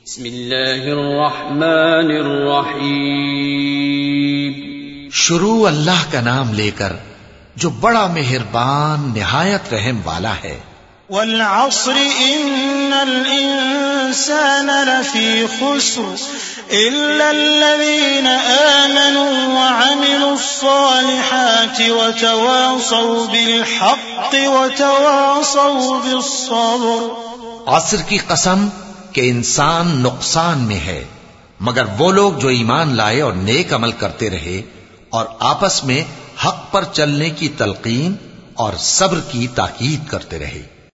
बिस्मिल्लाहिर्रहमानिर्रहीम। शुरू अल्लाह का नाम लेकर जो बड़ा मेहरबान निहायत रहम वाला है। वल अस्र इन्नल इंसान लफी खुस्र इल्ला अल्लज़ीना आमनू व अमिलुस सालिहाति व तवासौ बिल हक़्क़ि व तवासौ बिस सब्र। असर की कसम कि इंसान नुकसान में है, मगर वो लोग जो ईमान लाए और नेक अमल करते रहे और आपस में हक पर चलने की तलकीन और सब्र की ताकीद करते रहे।